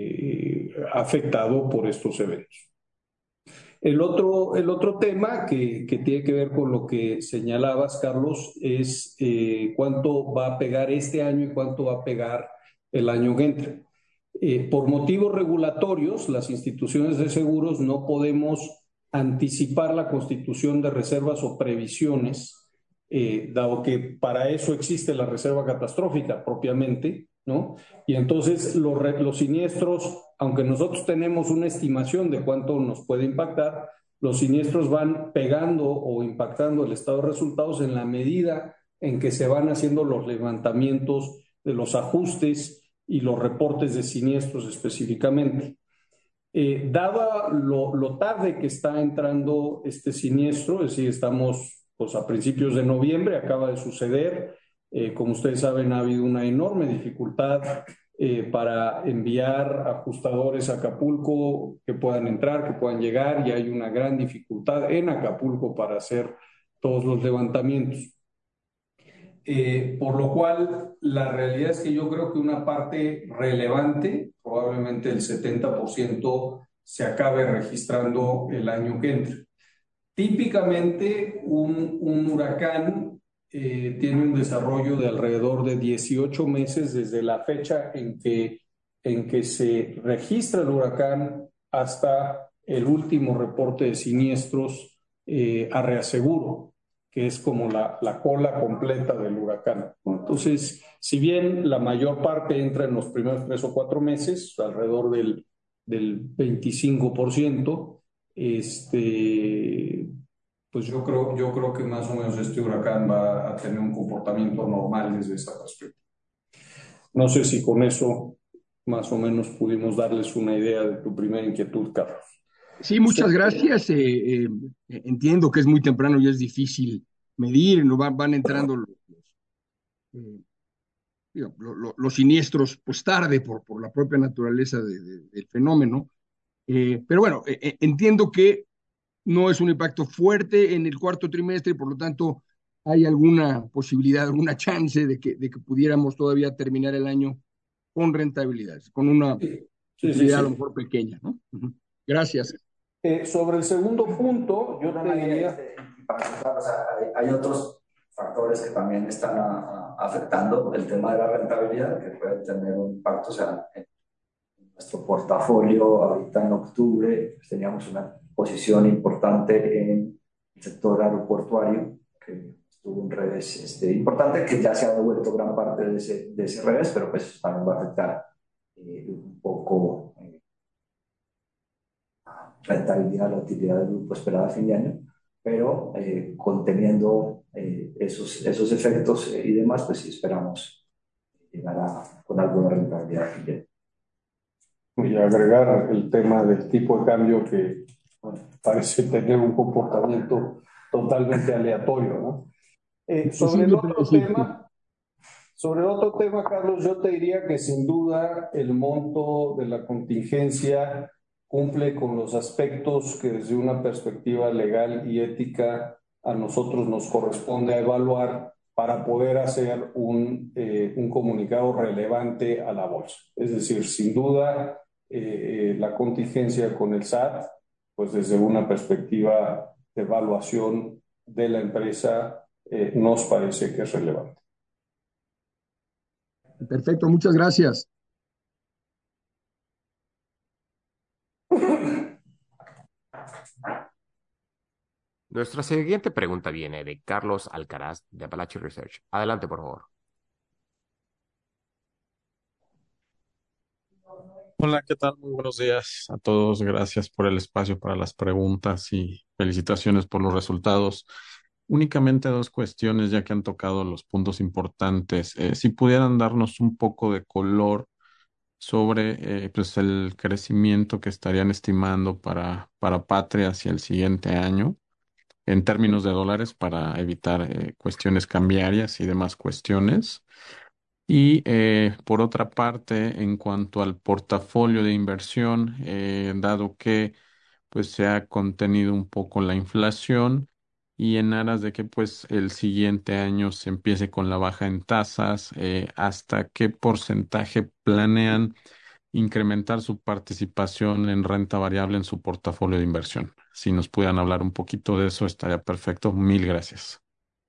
afectado por estos eventos. El otro tema que tiene que ver con lo que señalabas, Carlos, es cuánto va a pegar este año y cuánto va a pegar el año que entra. Por motivos regulatorios, las instituciones de seguros no podemos anticipar la constitución de reservas o previsiones, dado que para eso existe la reserva catastrófica propiamente, ¿no? Y entonces los siniestros, aunque nosotros tenemos una estimación de cuánto nos puede impactar, los siniestros van pegando o impactando el estado de resultados en la medida en que se van haciendo los levantamientos de los ajustes y los reportes de siniestros específicamente. Dada lo tarde que está entrando este siniestro, es decir, estamos pues, a principios de noviembre, acaba de suceder. Como ustedes saben, ha habido una enorme dificultad para enviar ajustadores a Acapulco que puedan entrar, que puedan llegar, y hay una gran dificultad en Acapulco para hacer todos los levantamientos. Por lo cual, la realidad es que yo creo que una parte relevante, probablemente el 70%, se acabe registrando el año que entra. Típicamente, un huracán tiene un desarrollo de alrededor de 18 meses desde la fecha en que se registra el huracán hasta el último reporte de siniestros a reaseguro, que es como la cola completa del huracán. Entonces, si bien la mayor parte entra en los primeros 3 o 4 meses, alrededor del 25%, pues yo creo que más o menos este huracán va a tener un comportamiento normal desde esa perspectiva. No sé si con eso más o menos pudimos darles una idea de tu primera inquietud, Carlos. Sí, muchas gracias. Entiendo que es muy temprano y es difícil medir, no van entrando los siniestros pues tarde por la propia naturaleza del fenómeno. Pero bueno, entiendo que no es un impacto fuerte en el cuarto trimestre y por lo tanto hay alguna posibilidad, alguna chance de que pudiéramos todavía terminar el año con rentabilidades, con una utilidad a lo mejor pequeña, ¿no? Gracias. Sobre el segundo punto, yo te diría... Hay otros factores que también están afectando el tema de la rentabilidad, que puede tener un impacto. O sea, en nuestro portafolio, ahorita en octubre, pues teníamos una posición importante en el sector aeroportuario, que tuvo un revés importante, que ya se ha devuelto gran parte de ese revés, pero pues también va a afectar un poco rentabilidad, la utilidad del grupo esperada a fin de año, pero conteniendo esos efectos y demás, pues sí esperamos llegar con alguna rentabilidad a fin de año. Y agregar el tema del tipo de cambio que parece tener un comportamiento totalmente aleatorio, ¿no? Sobre el otro tema, Carlos, yo te diría que sin duda el monto de la contingencia cumple con los aspectos que desde una perspectiva legal y ética a nosotros nos corresponde evaluar para poder hacer un comunicado relevante a la bolsa. Es decir, sin duda, la contingencia con el SAT, pues desde una perspectiva de evaluación de la empresa, nos parece que es relevante. Perfecto, muchas gracias. Nuestra siguiente pregunta viene de Carlos Alcaraz de Apalache Research. Adelante, por favor. Hola, ¿qué tal? Muy buenos días a todos. Gracias por el espacio para las preguntas y felicitaciones por los resultados. Únicamente dos cuestiones, ya que han tocado los puntos importantes. Si pudieran darnos un poco de color sobre pues el crecimiento que estarían estimando para Patria hacia el siguiente año en términos de dólares para evitar cuestiones cambiarias y demás cuestiones. Y por otra parte, en cuanto al portafolio de inversión, dado que pues se ha contenido un poco la inflación y en aras de que pues el siguiente año se empiece con la baja en tasas, ¿hasta qué porcentaje planean incrementar su participación en renta variable en su portafolio de inversión? Si nos pudieran hablar un poquito de eso, estaría perfecto. Mil gracias.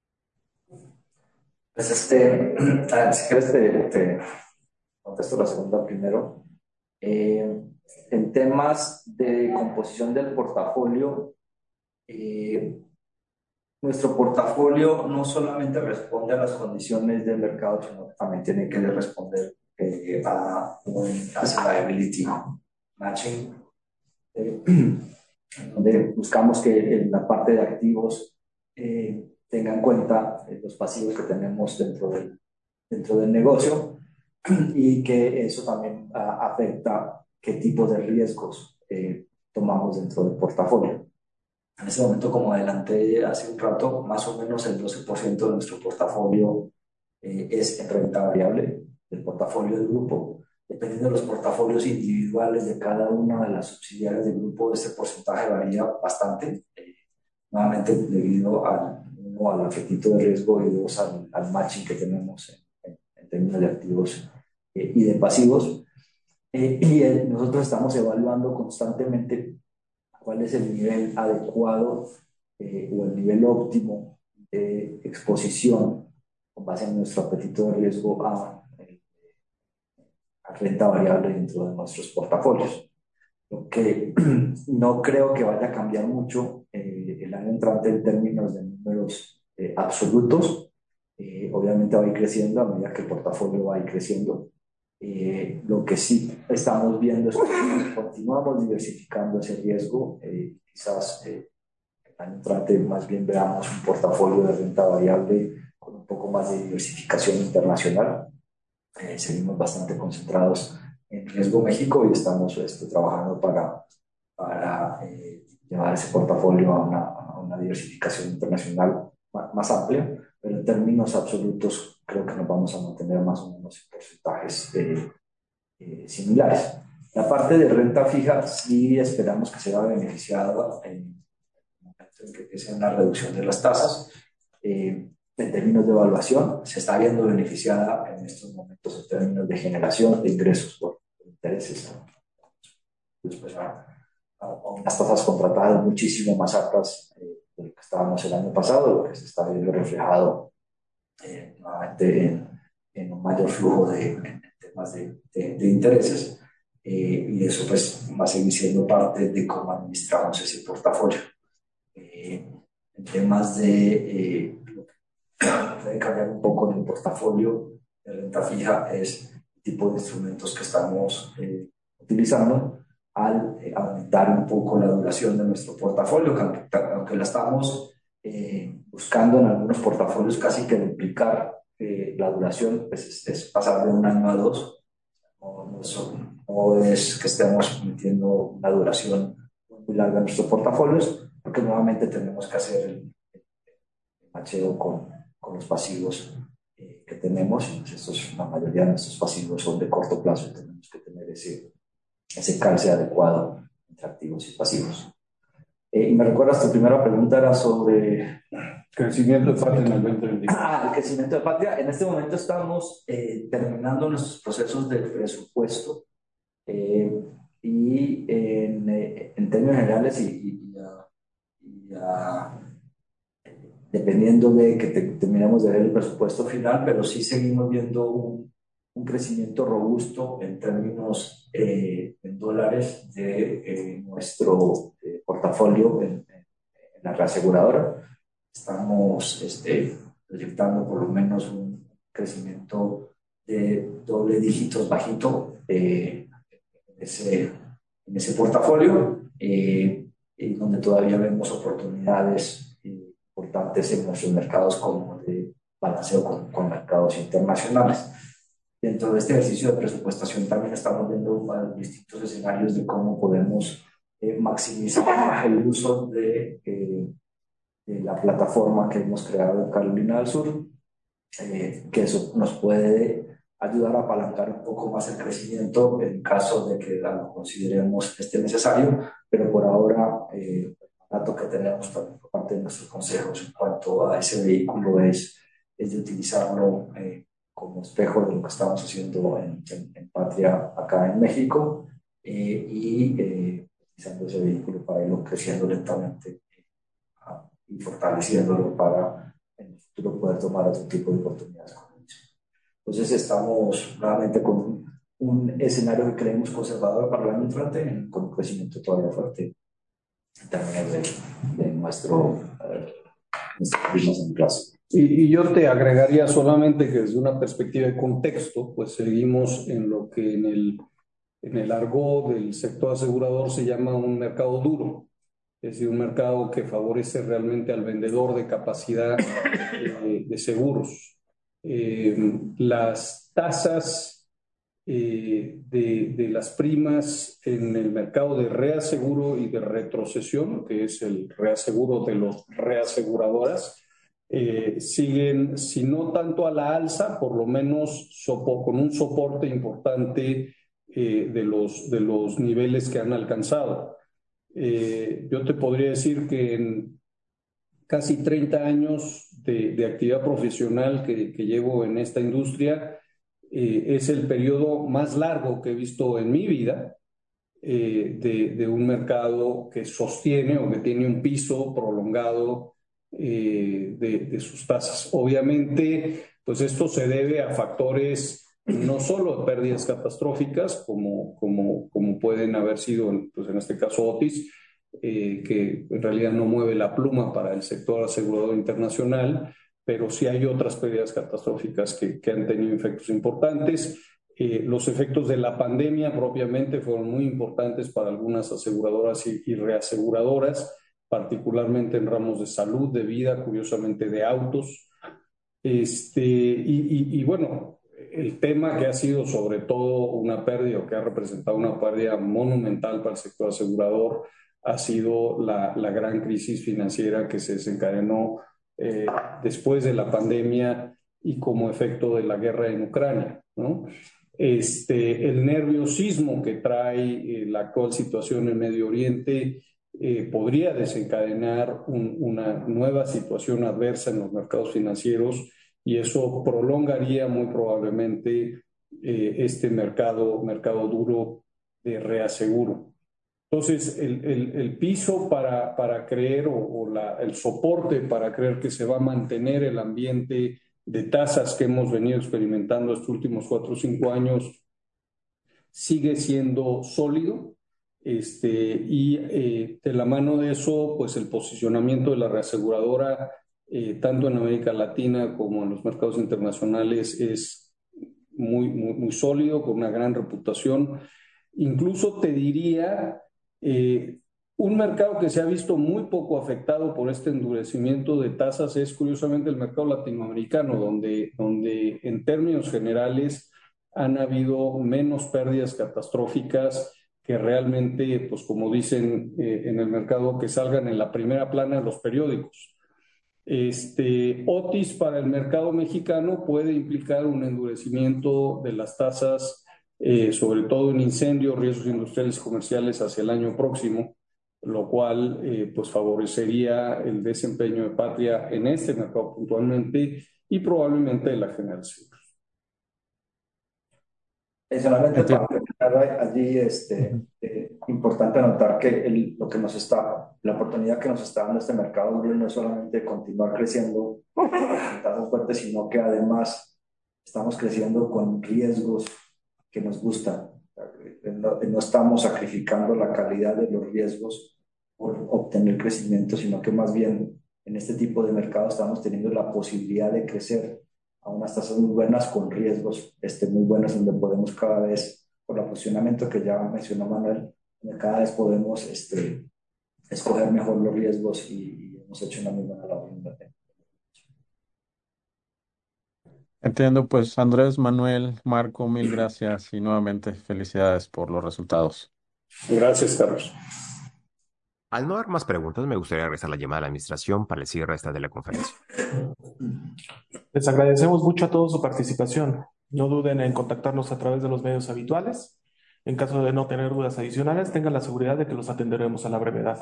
Pues si quieres te contesto la segunda primero. Eh, en temas de composición del portafolio, eh, nuestro portafolio no solamente responde a las condiciones del mercado, sino que también tiene que responder a un asset liability matching, eh, donde buscamos que en la parte de activos tenga en cuenta los pasivos que tenemos dentro del negocio y que eso también afecta qué tipo de riesgos tomamos dentro del portafolio. En ese momento, como adelanté hace un rato, más o menos el 12% de nuestro portafolio es en renta variable, del portafolio del grupo. Dependiendo de los portafolios individuales de cada una de las subsidiarias del grupo, este porcentaje varía bastante, nuevamente debido uno, al apetito de riesgo y dos, al matching que tenemos en términos de activos y de pasivos. Nosotros estamos evaluando constantemente cuál es el nivel adecuado o el nivel óptimo de exposición con base en nuestro apetito de riesgo a renta variable dentro de nuestros portafolios. Lo que no creo que vaya a cambiar mucho el año entrante en términos de números absolutos. Obviamente va a ir creciendo a medida que el portafolio va a ir creciendo. Lo que sí estamos viendo es que continuamos diversificando ese riesgo. Quizás el año entrante más bien veamos un portafolio de renta variable con un poco más de diversificación internacional. Seguimos bastante concentrados en riesgo México y estamos trabajando para llevar ese portafolio a una diversificación internacional más amplia, pero en términos absolutos creo que nos vamos a mantener más o menos en porcentajes similares. La parte de renta fija sí esperamos que se vea beneficiada en el momento en que sea una reducción de las tasas. En términos de evaluación, se está viendo beneficiada en estos momentos en términos de generación de ingresos por intereses. Después a unas tasas contratadas muchísimo más altas de lo que estábamos el año pasado, lo que se está viendo reflejado nuevamente en un mayor flujo en temas de intereses. Y eso pues va a seguir siendo parte de cómo administramos ese portafolio. En temas puede cambiar un poco en el portafolio de renta fija es el tipo de instrumentos que estamos utilizando al aumentar un poco la duración de nuestro portafolio, aunque la estamos buscando en algunos portafolios casi que duplicar la duración, pues es pasar de un año a dos. No es que estemos metiendo una duración muy larga en nuestros portafolios, porque nuevamente tenemos que hacer el macheo con los pasivos que tenemos. La mayoría de nuestros pasivos son de corto plazo y tenemos que tener ese calce adecuado entre activos y pasivos. Y me recuerdas, tu primera pregunta era sobre crecimiento de Patria en el 2021. El crecimiento de Patria. En este momento estamos terminando nuestros procesos de presupuesto y en términos generales dependiendo de que terminemos de ver el presupuesto final, pero sí seguimos viendo un crecimiento robusto en términos en dólares de nuestro portafolio en la reaseguradora. Estamos proyectando por lo menos un crecimiento de doble dígitos bajito en ese portafolio, donde todavía vemos oportunidades importantes en nuestros mercados como de balanceo con mercados internacionales. Dentro de este ejercicio de presupuestación también estamos viendo distintos escenarios de cómo podemos maximizar el uso de la plataforma que hemos creado en Carolina del Sur, que eso nos puede ayudar a apalancar un poco más el crecimiento en caso de que lo consideremos necesario, pero por ahora el dato que tenemos también por parte de nuestros consejos en cuanto a ese vehículo es de utilizarlo como espejo de lo que estamos haciendo en Patria acá en México, y utilizando ese vehículo para irlo creciendo lentamente y fortaleciéndolo para en el futuro poder tomar otro tipo de oportunidades con ellos. Entonces estamos nuevamente con un escenario que creemos conservador para el año entrante, con un crecimiento todavía fuerte en términos de nuestras primas en clase. Y yo te agregaría solamente que desde una perspectiva de contexto, pues seguimos en lo que en el argot del sector asegurador se llama un mercado duro, es decir, un mercado que favorece realmente al vendedor de capacidad de seguros. Las tasas de las primas en el mercado de reaseguro y de retrocesión, que es el reaseguro de los reaseguradoras, siguen, si no tanto a la alza, por lo menos con un soporte importante de los niveles que han alcanzado. Yo te podría decir que en casi 30 años de actividad profesional que llevo en esta industria, es el periodo más largo que he visto en mi vida de un mercado que sostiene o que tiene un piso prolongado de sus tasas. Obviamente, pues esto se debe a factores no solo de pérdidas catastróficas, como pueden haber sido, pues en este caso Otis, que en realidad no mueve la pluma para el sector asegurador internacional, pero sí hay otras pérdidas catastróficas que han tenido efectos importantes. Los efectos de la pandemia propiamente fueron muy importantes para algunas aseguradoras y reaseguradoras, particularmente en ramos de salud, de vida, curiosamente de autos. Y bueno, el tema que ha sido sobre todo una pérdida, o que ha representado una pérdida monumental para el sector asegurador, ha sido la gran crisis financiera que se desencadenó después de la pandemia y como efecto de la guerra en Ucrania, ¿no? El nerviosismo que trae la actual situación en Medio Oriente podría desencadenar una nueva situación adversa en los mercados financieros, y eso prolongaría muy probablemente este mercado duro de reaseguro. Entonces, el piso para creer, el soporte para creer que se va a mantener el ambiente de tasas que hemos venido experimentando estos últimos 4 o 5 años sigue siendo sólido. Y de la mano de eso, pues el posicionamiento de la reaseguradora, tanto en América Latina como en los mercados internacionales, es muy sólido, con una gran reputación. Incluso te diría, un mercado que se ha visto muy poco afectado por este endurecimiento de tasas es curiosamente el mercado latinoamericano, donde en términos generales han habido menos pérdidas catastróficas que realmente, pues como dicen en el mercado, que salgan en la primera plana de los periódicos. Otis para el mercado mexicano puede implicar un endurecimiento de las tasas, sobre todo en incendios, riesgos industriales y comerciales hacia el año próximo, lo cual pues favorecería el desempeño de Patria en este mercado puntualmente y probablemente de la General Seguros. Solamente para terminar allí, importante anotar que la oportunidad que nos está dando este mercado no es solamente continuar creciendo tan fuerte, sino que además estamos creciendo con riesgos que nos gustan. No estamos sacrificando la calidad de los riesgos por obtener crecimiento, sino que más bien en este tipo de mercado estamos teniendo la posibilidad de crecer a unas tasas muy buenas con riesgos muy buenos, donde podemos cada vez, por el posicionamiento que ya mencionó Manuel, donde cada vez podemos escoger mejor los riesgos y hemos hecho una muy buena labor. Entiendo, pues Andrés, Manuel, Marco, mil gracias y nuevamente felicidades por los resultados. Gracias, Carlos. Al no haber más preguntas, me gustaría regresar la llamada a la administración para el cierre de la conferencia. Les agradecemos mucho a todos su participación. No duden en contactarnos a través de los medios habituales. En caso de no tener dudas adicionales, tengan la seguridad de que los atenderemos a la brevedad.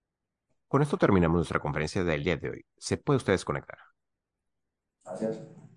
Con esto terminamos nuestra conferencia del día de hoy. Se puede usted desconectar. Gracias.